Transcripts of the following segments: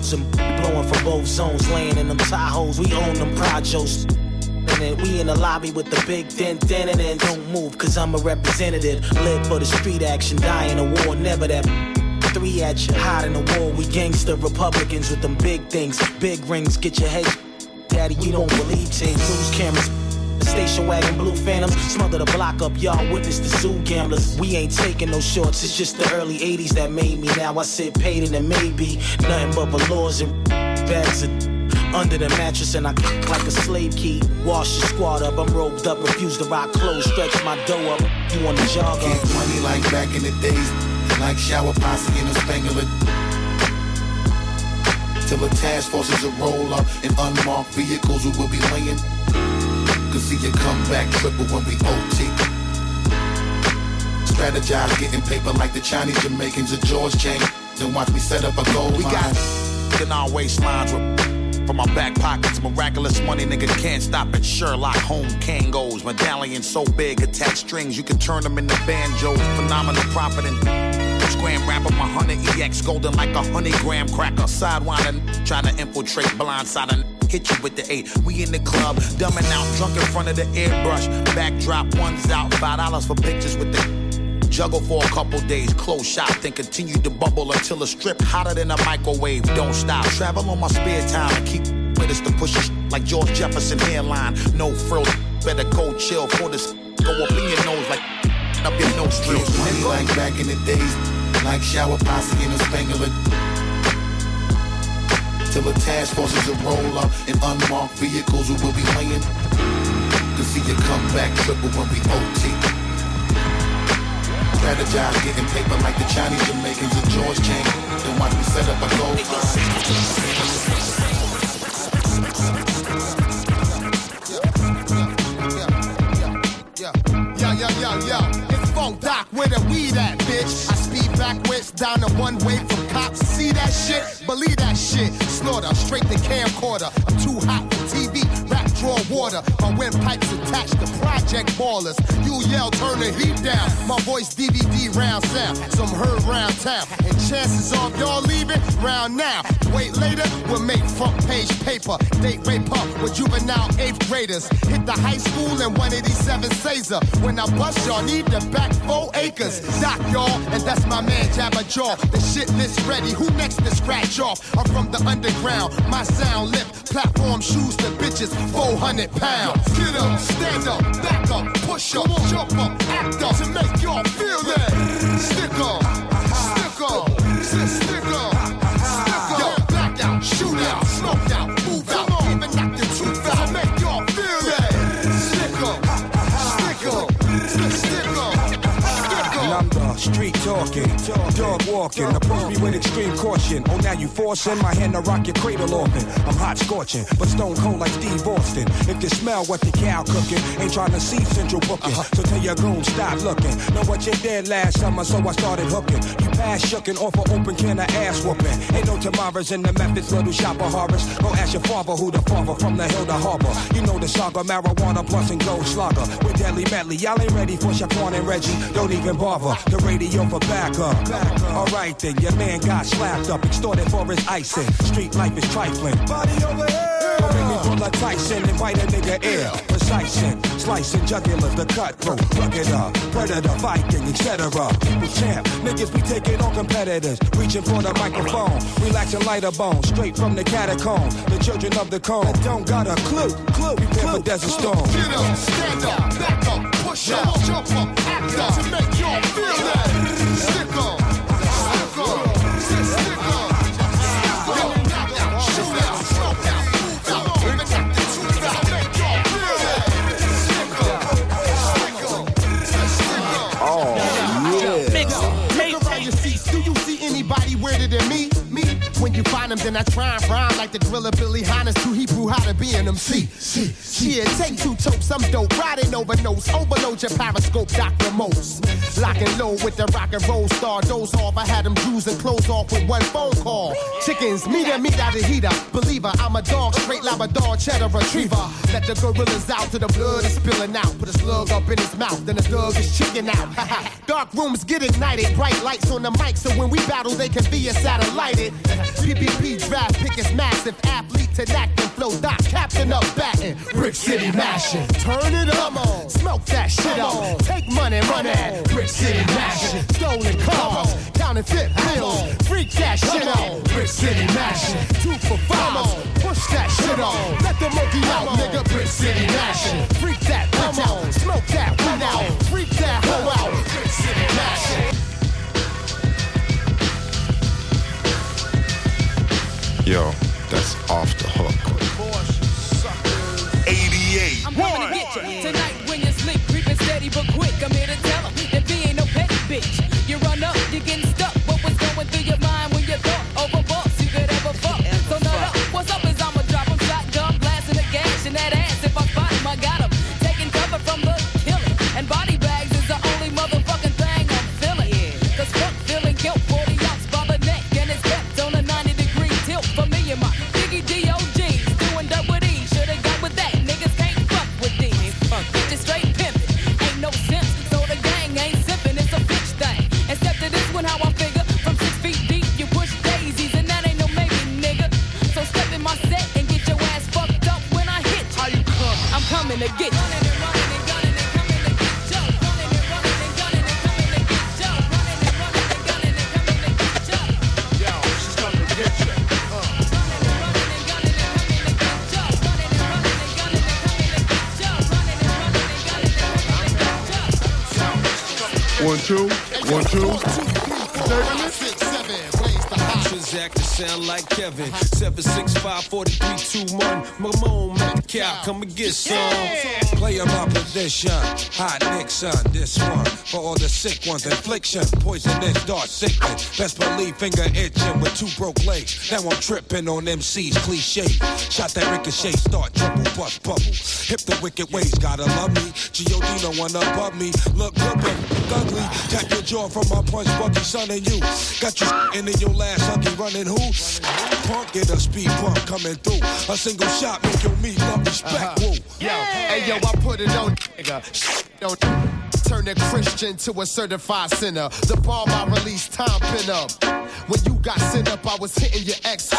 hoes and blowing from both zones, laying in them Tahoes. We own them projos. And we in the lobby with the big dent in it. And don't move, cause I'm a representative. Live for the street action, die in a war, never that. 3 at you, hot in the war. We gangster Republicans with them big things. Big rings, get your head. Daddy, you don't believe things. News cameras, station wagon, blue phantoms. Smother the block up, y'all witness the zoo gamblers. We ain't taking no shorts, it's just the early 80s that made me. Now I sit paid and it may be nothing but velours and bags of under the mattress, and I click like a slave key. Wash the squad up, I'm roped up, refuse to rock clothes, stretch my dough up. You want to jog up? Get money like back in the days, like shower posse in a Spangler. Till the task forces will roll up in unmarked vehicles, we will be laying. Cause see you come back triple when we OT. Strategize getting paper like the Chinese Jamaicans of George Chain. Then watch me set up a gold We got in our waistlines from my back pockets, miraculous money, nigga can't stop it. Sherlock Holmes, Kangos, medallion so big, attached strings, you can turn them into banjos. Phenomenal profit and scram rapper, my 100 EX golden like a 100-gram cracker. Sidewinding, trying to infiltrate, blindside and hit you with the 8. We in the club, dumbing out, drunk in front of the airbrush. Backdrop, one's out, $5 for pictures with the juggle for a couple days, close shop, then continue to bubble until a strip hotter than a microwave. Don't stop, travel on my spare time and keep with us to push it like George Jefferson hairline. No frills, better go chill for this. Go up in your nose like up your nose drills. Money like back in the days, like shower posse in a Spangler. Till the task forces will roll up in unmarked vehicles, we will be laying. To see you come back triple when we OT. Strategize getting paper like the Chinese Jamaicans of George Chain. Then watch me set up a gold Yo, it's Funk Doc, where the weed at, bitch? I speed backwards down the one way from cops. See that shit? Believe that shit. Slaughter, straight to camcorder. I'm too hot for TV, rap draw water. My windpipes attached to project ballers. You yell, turn the heat down. My voice DVD round sound, some heard round town. And chances of y'all leaving round now. Wait later, we'll make front page paper. Date rape up with juvenile 8th graders. Hit the high school in 187 Caesar. When I bust y'all, need the back 4 acres. Doc y'all, and that's my man Jabba Jaw. The shit list ready, who next to scratch off? I'm from the underground, my sound lift. Platform shoes to bitches, 400 pounds. Get up, stand up, back up, push up, jump up, act up to make y'all feel that. Stick up, stick up, stick up, stick up. Yo, black out, shoot out, smoke out, move out, even knock the tooth out to make y'all feel that. Stick up, stick up, stick up. And I'm the street talking, dog walking, approach me with extreme caution. Oh, now you forcing my hand to rock your cradle open. I'm hot scorching, but stone cold like Steve Austin. If you smell what the cow cooking, ain't trying to see central booking. So tell your goon, stop looking. Know what you did last summer, so I started hooking. You pass shucking off an open can of ass whooping. Ain't no tomorrows in the methods, little shopper horrors. Go ask your father who the father from the hill to harbor. You know the saga, marijuana plus and gold slugger. With deadly medley, y'all ain't ready for Shaquan and Reggie. Don't even bother. The radio for backup. Alright then, your man got slapped up, extorted for his icing. Street life is trifling. Body over here. Don't make me pull a Tyson and bite a nigga ear. Precising, slicing jugulars, the cutthroat, rugged up, predator, Viking, etc. People champ, niggas be taking on competitors, reaching for the microphone, relaxing lighter bones, straight from the catacomb. The children of the cone that don't got a clue. Prepare for Desert Storm. Get up, stand up, back up, push up, jump up, act up to make y'all feel that. Stick up, stick up, stick up, stick up. Knock out, shoot out, smoke out, move out, even knock the tooth out, make y'all feel that. Stick up, stick up, stick up. Oh, yeah. Look around your seats. Do you see anybody weirder than me? When you find them, then I try and rhyme like the driller Billy Hines to Hebrew how to be an MC. Yeah, take 2 topes, I'm dope, riding over notes, overload your periscope, Dr. Mose. Locking low with the rock and roll star, doze off, I had them Jews and clothes off with one phone call. Chickens, meat out of heater, believer, I'm a dog, straight Labrador, cheddar retriever. Let the gorillas out till the blood is spilling out, put a slug up in his mouth, then the thug is chicken out. Dark rooms get ignited, bright lights on the mic, so when we battle they can be a satellited. PPP draft pick is massive. Athlete to acting, flow dots, captain up batting. Brick City mashing. Turn it up, smoke that shit up. Take money, run it. Brick City mashing. Stolen cars, counterfeit bills. Freak that shit out. Brick City mashing. 2 for 5. Push that shit on. Let the monkey out, nigga. Brick City mashing. Freak that bitch out. Smoke that weed out. Freak that hoe out. Brick City mashing. Yo, that's off the hook. 88. I'm coming to get you tonight when you sleep, creeping steady but quick. I'm here to tell them that we ain't no petty bitch. You run up, you're getting stuck. What was going through your mind when you thought over boss you could ever fuck? So nut up. What's up is I'ma drop him shotgun, blasting the gas and that ass. If I spot him, I got him. Taking cover from the killing. And body bags is the only motherfucking thing I'm feeling. Cause fuck feeling guilt, 40 ounce by the neck. And it's kept on a 90-degree tilt for me and my Biggie D.O.G. Doing that with E. Should've got with that. Niggas can't fuck with these. Bitches straight pimpin'. Ain't no sense. So the gang ain't sippin'. It's a bitch thing. And step to this one how I figure. From 6 feet deep, you push daisies. And that ain't no maybe, nigga. So step in my set and get your ass fucked up when I hit you. How you come? I'm coming to get you. Running and running and gunning and coming to get you. Running and running and gunning and coming to get you. Running and running and gunning and coming to get you. Yo, she's coming to get you. Running and running and gunning and coming to get you. Running and running and gunning and coming to get you. Running and running and gunning and coming to get you. 1, 2, 1, 2. Transact sound like Kevin. 765-4321. Mamone, Macau, come and get some. Play my position, hot Nixon, this one. For all the sick ones, infliction, poisonous, dark sickness. Best believe finger itching with 2 broke legs. Now I'm tripping on MC's cliche. Shot that ricochet, start trouble, bust bubble. Hip the wicked ways, gotta love me. G.O.D. no one above me. Look good, but ugly. Tap your jaw from my punch, Bucky, son, and you. Got you in your last ugly running who? Punk, get a speed bump coming through. A single shot make your meat love respect. Woo. Yo, hey yo, I put it on nigga. Don't turn a Christian to a certified sinner. The bomb I release, time pin up. When you got sent up, I was hitting your ex.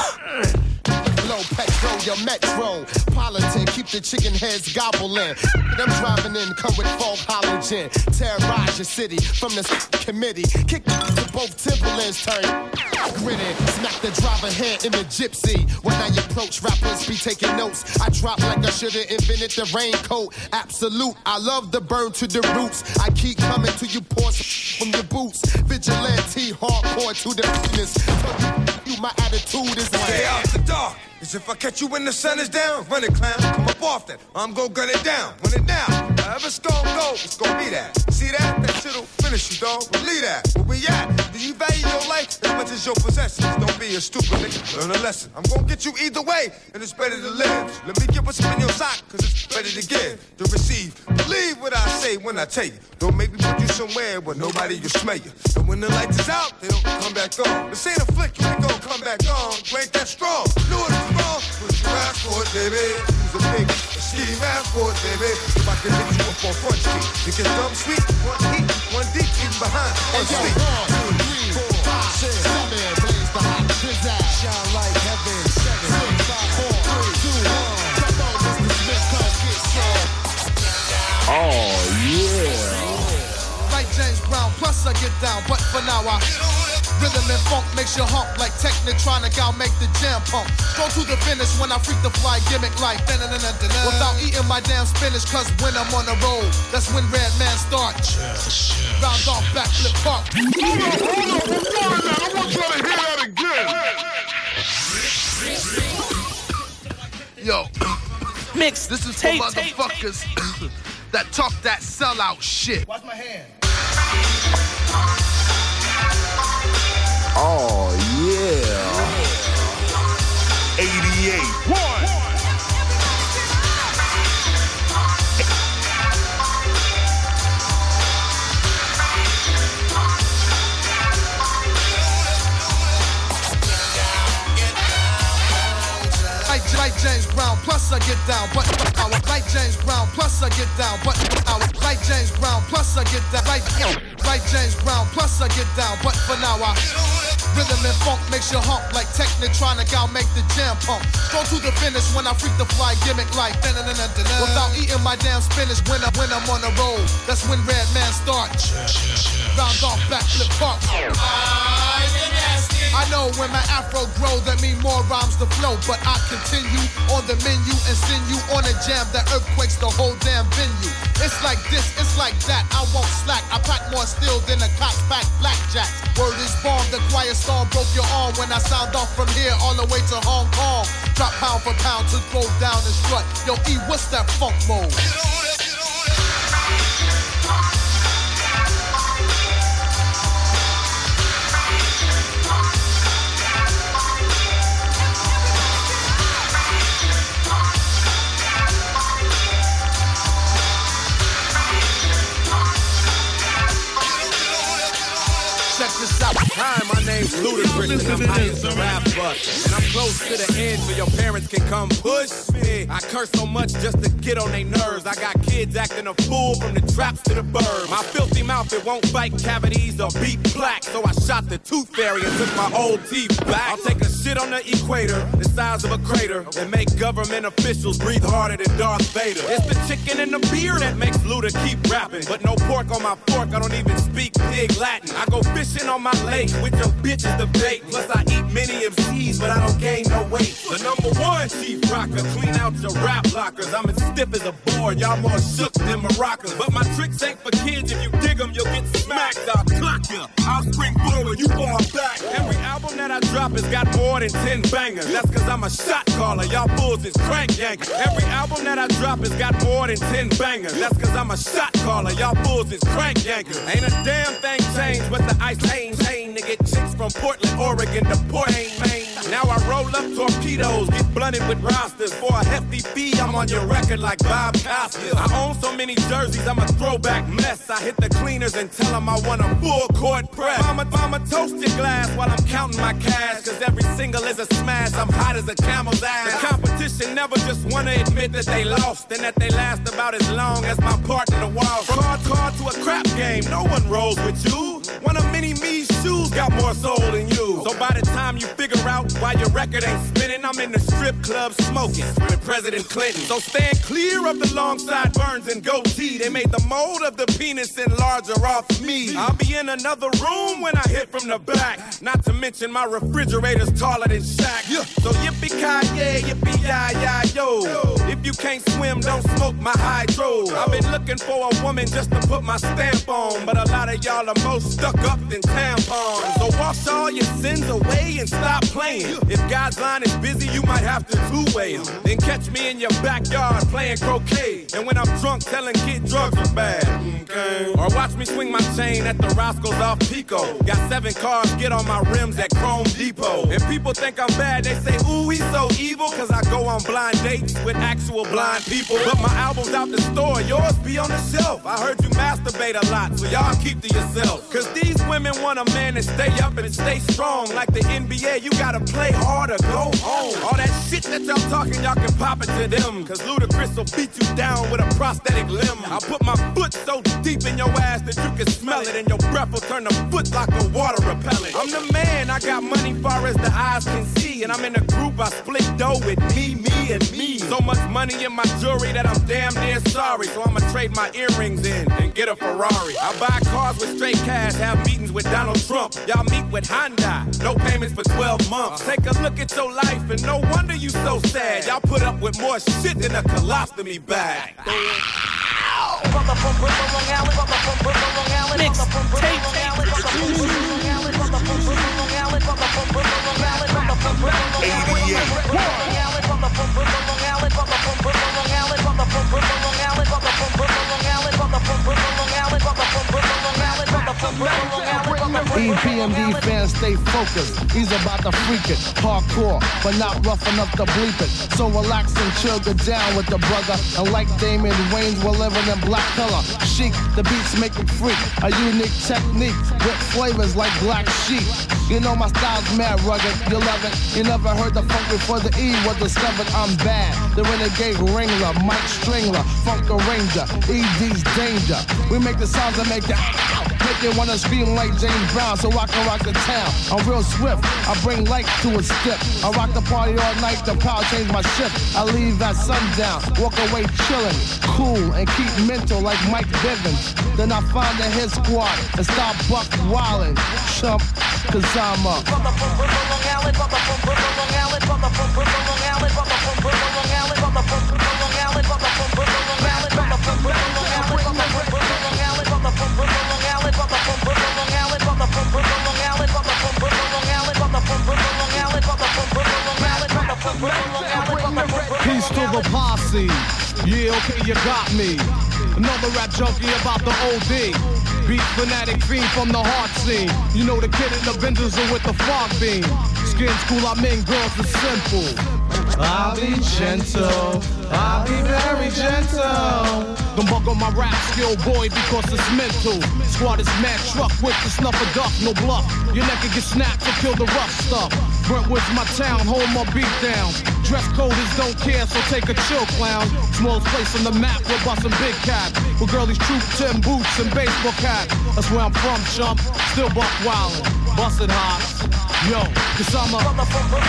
Low petrol, your metro. Politan, keep the chicken heads gobbling. Them driving in, come with fog halogen. Terrorize your city from the committee. Kick to both Timberlands, turn grinning. Smack the driver head in the gypsy. When I approach, rappers be taking notes. I drop like I should've invented the raincoat. Absolute, I love the burn to the roots. I keep coming to you, pour from your boots. Vigilante, hardcore to the fitness. You, my attitude is like Stay out the dark. As if I catch you when the sun is down. Run it, clown. Come up off that. I'm gon' gun it down. Run it down. However it's gon' go, it's gon' be that. See that? That shit'll finish you, dog. Believe that. Where we at? Do you value your life as much as your possessions? Don't be a stupid nigga. Learn a lesson. I'm gon' get you either way, and it's better to live. Let me get what's in your sock, cause it's better to give, to receive. Believe what I say when I tell you. Don't make me put you somewhere where nobody will smell you. And when the lights is out, they don't come back on. This ain't a flick, you ain't gon' come back on. You ain't that strong. Knew it was wrong. What you ask for it, baby? Use a big ski ask for it, baby. If I can hit you up on Front Street, it gets dumb sweet. 1 deep, 1 deep, even behind. 1 street. 2, 3, 4, 5, 6, 7. Blaze the hot shizaz. Shine like heaven. 7, 6, 5, 4, 3, 2, 1. Come on, Mr. Smith, come get some. Oh, yeah. Like James Brown, plus I get down, but for now I rhythm and funk makes you hump like Technotronic, I'll make the jam pump. Go to the finish when I freak the fly gimmick like without eating my damn spinach, cause when I'm on the road, that's when Red Man starts. Round off backflip park. Hold on, rewind that. I want y'all to hear that again. Yo, Mix. this is for motherfuckers that talk that sellout shit. Watch my hand. Oh, yeah. 88. 1. Like James Brown, plus I get down, but I would like James Brown, plus I get down, but I would like James Brown, plus I get down, like James Brown, plus I get down, but for now I Rhythm and funk makes you hump like Technotronic, I'll make the jam pump. Go to the finish when I freak the fly gimmick like without eating my damn spinach when I'm on the road. That's when Red Man starts. Round off backflip park. I know when my afro grows, that mean more rhymes to flow. But I continue on the menu and send you on a jam that earthquakes the whole damn venue. It's like this, it's like that, I won't slack. I pack more steel than a cops pack blackjacks. Word is bomb, the quiet storm broke your arm when I sound off from here all the way to Hong Kong. Drop pound for pound to throw down and strut. Yo, E, what's that funk mode? Hi, my name's Ludacris and I'm high as a rap buck. And I'm close to the end so your parents can come push me. I curse so much just to get on their nerves. I got kids acting a fool from the traps to the burbs. My filthy mouth, it won't bite cavities or beat plaque. So I shot the tooth fairy and took my old teeth back. I'll take a shit on the equator, the size of a crater, and make government officials breathe harder than Darth Vader. It's the chicken and the beer that makes Luda keep rapping. But no pork on my fork, I don't even speak pig Latin. I go fishing on my lake with your bitches to bait. Plus I eat many MCs, but I don't gain no weight. The #1 chief rocker, clean out your rap lockers. I'm as stiff as a board, y'all more shook than maracas. But my tricks ain't for kids, if you dig them, you'll get smacked. I'll clock ya, I'll spring forward, you fall back. Every album that I drop has got more than 10 bangers. That's cause I'm a shot caller, y'all fools is crank yankers. Every album that I drop has got more than 10 bangers. That's cause I'm a shot caller, y'all fools is crank yankers. Ain't a damn thing changed but the ice chain to get chicks from Portland, Oregon to Port Maine. Now I roll up torpedoes, get blunted with rosters. For a hefty fee, I'm on your record like Bob Costas. I own so many jerseys, I'm a throwback mess. I hit the cleaners and tell them I want a full court press. Mama toast your glass while I'm counting my cash. Cause every single is a smash, I'm hot as a camel's ass. The competition never just wanna admit that they lost, and that they last about as long as my part in the wild. From hard to a crap game, no one rolls with you. One of many me's shoes got more soul than you. So by the time you figure out why your record ain't spinning, I'm in the strip club smoking with President Clinton. So stand clear of the long sideburns and goatee. They made the mold of the penis enlarger off me. I'll be in another room when I hit from the back. Not to mention my refrigerator's taller than Shaq. So yippee-ki-yay, yippee-yi-yi-yo. If you can't swim, don't smoke my hydro. I've been looking for a woman just to put my stamp on, but a lot of y'all are most stuck up than tampons. So wash all your sins away and stop playing. If God's line is busy, you might have to two-way him. Then catch me in your backyard playing croquet. And when I'm drunk, telling kid drugs are bad. Okay. Or watch me swing my chain at the Roscoe's off Pico. Got 7 cars, get on my rims at Chrome Depot. And people think I'm bad, they say, ooh, he's so evil. Cause I go on blind dates with actual blind people. But my album's out the store, yours be on the shelf. I heard you masturbate a lot, so y'all keep to yourself. Cause these women want a man to stay up and stay strong. Like the NBA, you gotta play hard or go home. All that shit that y'all talking, y'all can pop it to them. Cause Ludacris will beat you down with a prosthetic limb. I'll put my foot so deep in your ass that you can smell it, and your breath will turn the foot like a water repellent. I'm the man, I got money far as the eyes can see. And I'm in a group, I split dough with me, and me. So much money in my jewelry that I'm damn near sorry. So I'ma trade my earrings in and get a Ferrari. I buy cars with straight cash, have meetings with Donald Trump. Y'all meet with Honda, no payments for 12 months. Take a look at your life and no wonder you so sad. Y'all put up with more shit than a colostomy bag. EPMD fans stay focused. He's about to freak it, hardcore, but not rough enough to bleep it. So relax and chill, get down with the brother. And like Damon Wayans, we're living in black color. Chic, the beats make it freak. A unique technique with flavors like black sheep. You know my style's mad rugged, you love it. You never heard the funk before the E was discovered. I'm bad, the renegade ringler, Mike Stringler, funk arranger, ED's danger. We make the sounds that make you ow. make it wanna scream like James Brown so I can rock the town. I'm real swift, I bring light to a stick. I rock the party all night, the power change my shift. I leave at sundown, walk away chillin', cool and keep mental like Mike Bivens. Then I find the hit squad and start buck wildin', chump, cause I'm a Peace to the posse. Yeah, okay, you got me. Another rap junkie about the OD. Beat fanatic fiend from the heart scene. You know the kid in the Benzes with the fog beam. Skin's cool, I mean girls are simple. I'll be gentle, I'll be very gentle. Don't bug on my rap skill, boy, because it's mental. Squad is mad truck with the snuff of duck, no bluff. Your neck can get snapped or kill the rough stuff. Brentwood's my town, home of beat down. Dress code is don't care, so take a chill, clown. Smallest place on the map, we're bustin' big cat. With girlies troop, Tim boots, and baseball cap. That's where I'm from, chump. Still buck wildin', busted hops. Yo, cause I'm a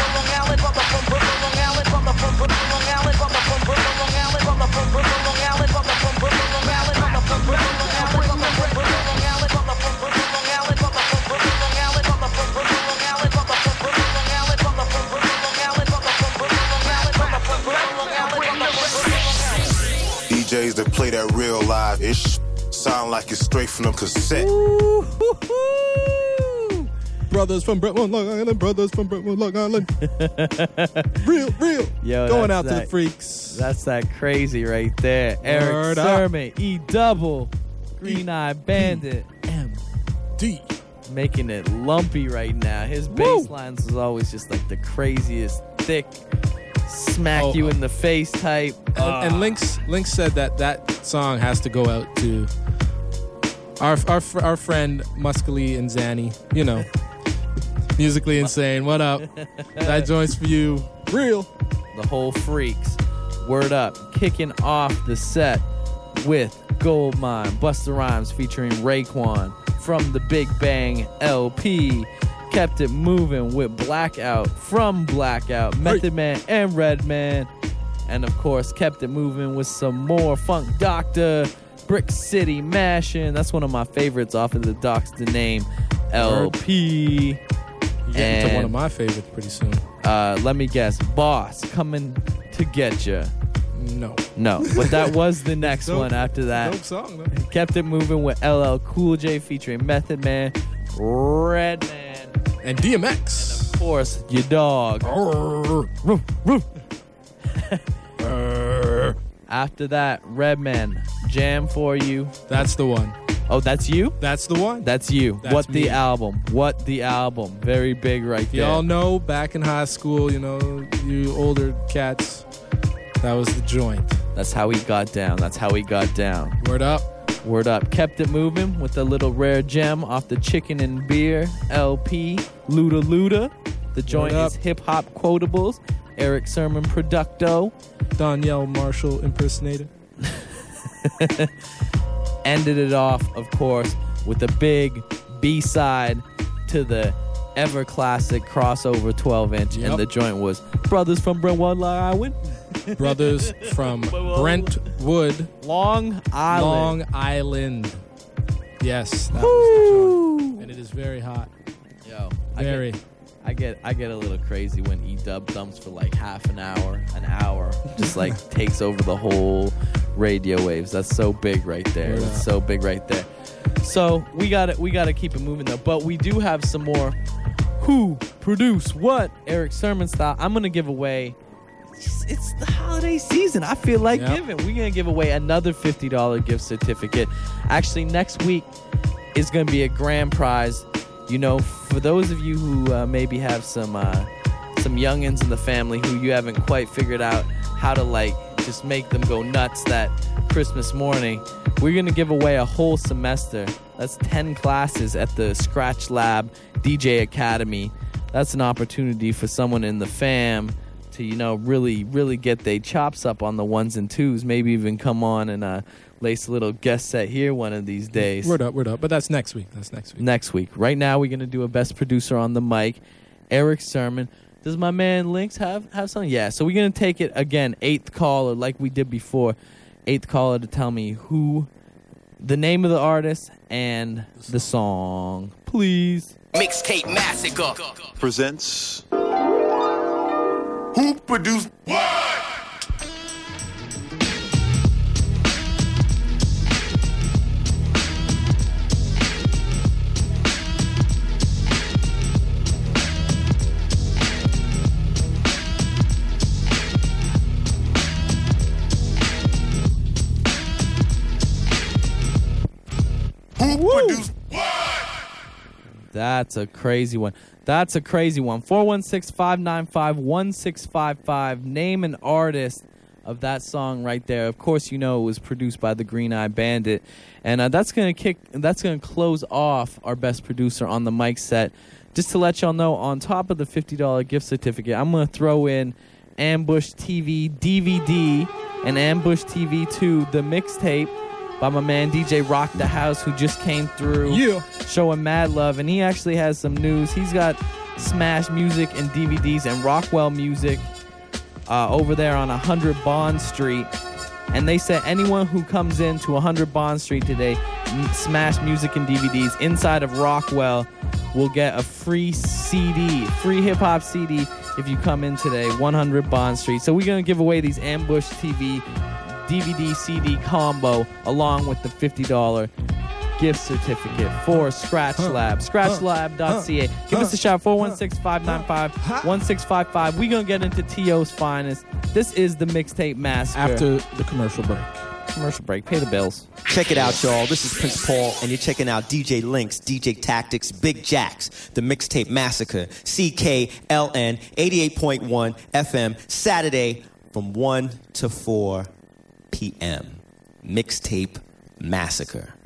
DJs that play that real live-ish sound like it's straight from the cassette. Brothers from Brentwood, Long Island. Brothers from Brentwood, Long Island. real. Yo, going out to the freaks. That's that crazy right there. Eric Sermon, E-Double, Green Eye Bandit, MD. Making it lumpy right now. His bass lines is always just like the craziest, thick, smack you in the face type. And Lynx said that song has to go out to our friend Muscally and Zanny. You know. Musically Insane, what up? That joint's for you. Real. The whole freaks. Word up. Kicking off the set with Goldmine, Busta Rhymes featuring Raekwon from the Big Bang LP. Kept it moving with Blackout from Blackout, Method Man and Redman. And of course, kept it moving with some more Funk Doctor, Brick City Mashin'. That's one of my favorites off of the Docs the Name LP. You get into one of my favorites pretty soon. Let me guess. Boss Coming to Get Ya. No. But that was the next one after that. Dope song, though. Kept it moving with LL Cool J featuring Method Man, Redman, and DMX. And of course, your dog. After that, Redman, Jam For You. That's the one. Oh, that's you? That's the one. That's you. That's What me. the album. What the album. Very big right there. Y'all know back in high school, you know, you older cats, that was the joint. That's how he got down. Word up. Word up. Kept it moving with a little rare gem off the Chicken and Beer LP, Luda Luda. The joint is Hip Hop Quotables, Eric Sermon Producto. Danielle Marshall impersonator. Ended it off, of course, with a big B-side to the ever classic crossover 12-inch, and the joint was Brothers from Brentwood, Long Island. Brothers from Brentwood, Long Island. Yes, that was the joint, and it is very hot. Yo, very. I get a little crazy when E-Dub thumps for like half an hour, just like takes over the whole radio waves. That's so big right there. Yeah. It's so big right there. So we gotta keep it moving though. But we do have some more who produced what Eric Sermon style. I'm gonna give away. It's the holiday season. I feel like giving. We're gonna give away another $50 gift certificate. Actually, next week is gonna be a grand prize. You know, for those of you who maybe have some youngins in the family who you haven't quite figured out how to like just make them go nuts that Christmas morning, we're going to give away a whole semester. That's 10 classes at the Scratch Lab DJ Academy. That's an opportunity for someone in the fam to, you know, really get their chops up on the ones and twos, maybe even come on and lace a little guest set here one of these days. Word up. But that's next week. Next week. Right now, we're going to do a best producer on the mic, Eric Sermon. Does my man Lynx have something? Yeah, so we're going to take it again, 8th caller, like we did before. 8th caller to tell me the name of the artist and the song. Please. Mixtape Massacre presents Who Produced What? That's a crazy one. 416-595-1655. Name an artist of that song right there. Of course, you know it was produced by the Green Eye Bandit, and that's gonna close off our best producer on the mic set. Just to let y'all know, on top of the $50 gift certificate, I'm gonna throw in Ambush TV DVD and Ambush TV 2, the mixtape by my man DJ Rock the House, who just came through showing mad love. And he actually has some news. He's got Smash Music and DVDs and Rockwell Music over there on 100 Bond Street. And they said anyone who comes in to 100 Bond Street today, Smash Music and DVDs inside of Rockwell, will get a free CD, free hip-hop CD if you come in today, 100 Bond Street. So we're going to give away these Ambush TV DVD CD combo along with the $50 gift certificate for Scratch Lab. ScratchLab.ca. Give us a shout, 416-595-1655. We're going to get into T.O.'s finest. This is the Mixtape Massacre. After the commercial break. Pay the bills. Check it out, y'all. This is Prince Paul, and you're checking out DJ Lynx, DJ Tactics, Big Jacks, the Mixtape Massacre, CKLN 88.1 FM, Saturday from 1 to 4 p.m. Mixtape Massacre.